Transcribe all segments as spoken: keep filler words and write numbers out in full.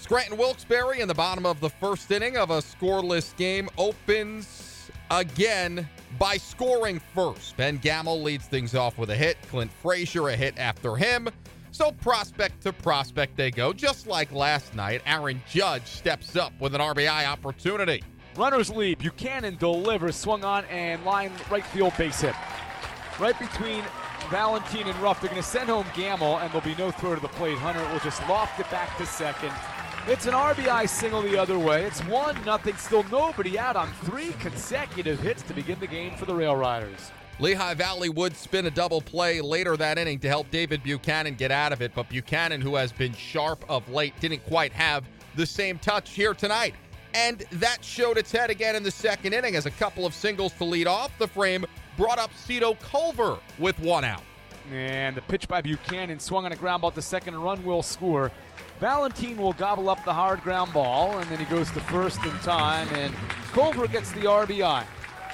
Scranton Wilkes-Barre in the bottom of the first inning of a scoreless game opens again by scoring first. Ben Gamel leads things off with a hit. Clint Frazier a hit after him. So prospect to prospect they go. Just like last night, Aaron Judge steps up with an R B I opportunity. Runners lead. Buchanan delivers, swung on, and line right field base hit. Right between Valentine and Ruff. They're going to send home Gamel, and there'll be no throw to the plate. Hunter will just loft it back to second. It's an R B I single the other way. It's one nothing. Still nobody out on three consecutive hits to begin the game for the Rail Riders. Lehigh Valley would spin a double play later that inning to help David Buchanan get out of it, but Buchanan, who has been sharp of late, didn't quite have the same touch here tonight. And that showed its head again in the second inning as a couple of singles to lead off the frame brought up Cito Culver with one out. And the pitch by Buchanan swung on a ground ball to second, and run will score. Valentine will gobble up the hard ground ball, and then he goes to first in time, and Culver gets the R B I.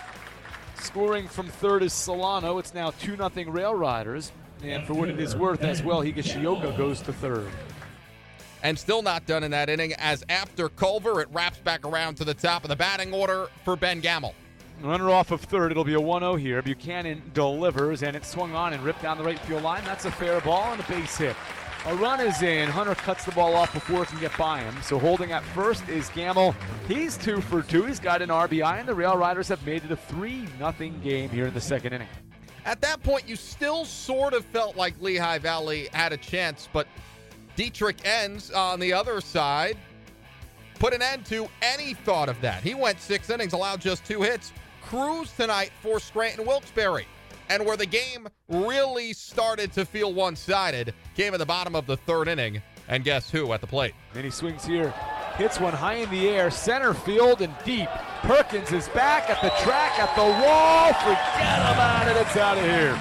Scoring from third is Solano. It's now two nothing Rail Riders, and for what it is worth as well, Higashioka goes to third. And still not done in that inning, as after Culver, it wraps back around to the top of the batting order for Ben Gamel. Runner off of third. It'll be a one oh here. Buchanan delivers, and it's swung on and ripped down the right field line. That's a fair ball and a base hit. A run is in. Hunter cuts the ball off before it can get by him. So holding at first is Gamel. He's two for two. He's got an R B I, and the Rail Riders have made it a three nothing game here in the second inning. At that point, you still sort of felt like Lehigh Valley had a chance, but Dietrich Enns on the other side put an end to any thought of that. He went six innings, allowed just two hits. Cruise tonight for Scranton Wilkes-Barre. And where the game really started to feel one-sided came at the bottom of the third inning. And guess who at the plate? And he swings here, hits one high in the air, center field and deep. Perkins is back at the track, at the wall. Forget about it. It's out of here.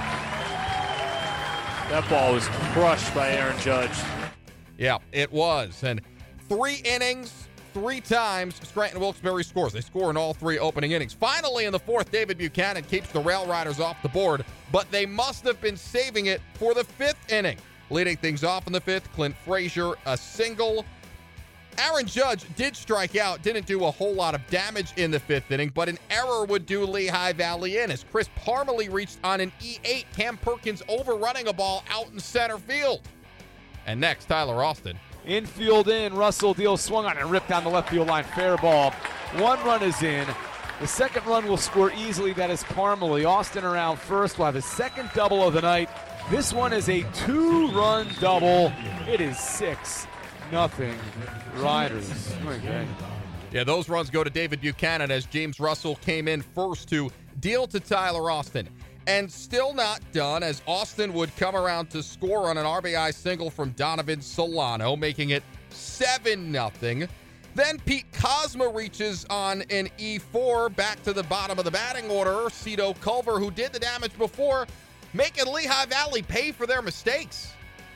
That ball was crushed by Aaron Judge. Yeah, it was. And three innings, three times, Scranton Wilkes-Barre scores. They score in all three opening innings. Finally, in the fourth, David Buchanan keeps the Rail Riders off the board, but they must have been saving it for the fifth inning. Leading things off in the fifth, Clint Frazier, a single. Aaron Judge did strike out, didn't do a whole lot of damage in the fifth inning, but an error would do Lehigh Valley in as Chris Parmalee reached on an E eight, Cam Perkins overrunning a ball out in center field. And next, Tyler Austin. Infield in, Russell Deal swung on and ripped down the left field line. Fair ball. One run is in. The second run will score easily. That is Parmalee. Austin around first will have his second double of the night. This one is a two-run double. It is six nothing Riders. Okay. Yeah, those runs go to David Buchanan as James Russell came in first to deal to Tyler Austin. And still not done as Austin would come around to score on an R B I single from Donovan Solano, making it seven nothing. Then Pete Cosma reaches on an E four back to the bottom of the batting order. Cito Culver, who did the damage before, making Lehigh Valley pay for their mistakes.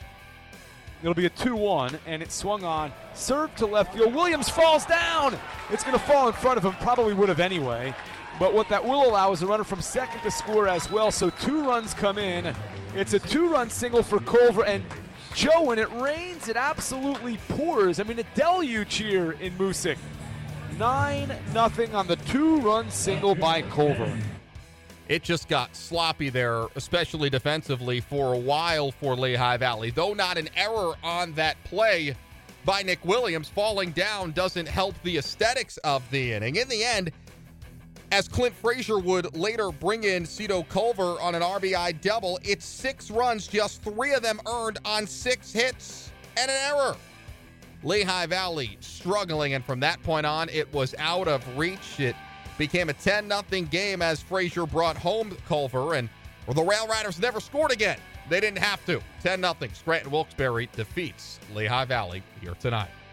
It'll be a two one, and it swung on. Served to left field. Williams falls down. It's going to fall in front of him. Probably would have anyway. But what that will allow is a runner from second to score as well. So two runs come in. It's a two-run single for Culver. And Joe, when it rains, it absolutely pours. I mean, a deluge here in Moosic. nine nothing on the two-run single by Culver. It just got sloppy there, especially defensively, for a while for Lehigh Valley. Though not an error on that play by Nick Williams, falling down doesn't help the aesthetics of the inning. In the end, as Clint Frazier would later bring in Cito Culver on an R B I double, it's six runs, just three of them earned on six hits and an error. Lehigh Valley struggling, and from that point on, it was out of reach. It became a ten nothing game as Frazier brought home Culver, and well, the Rail Riders never scored again. They didn't have to. ten nothing. Scranton Wilkes-Barre defeats Lehigh Valley here tonight.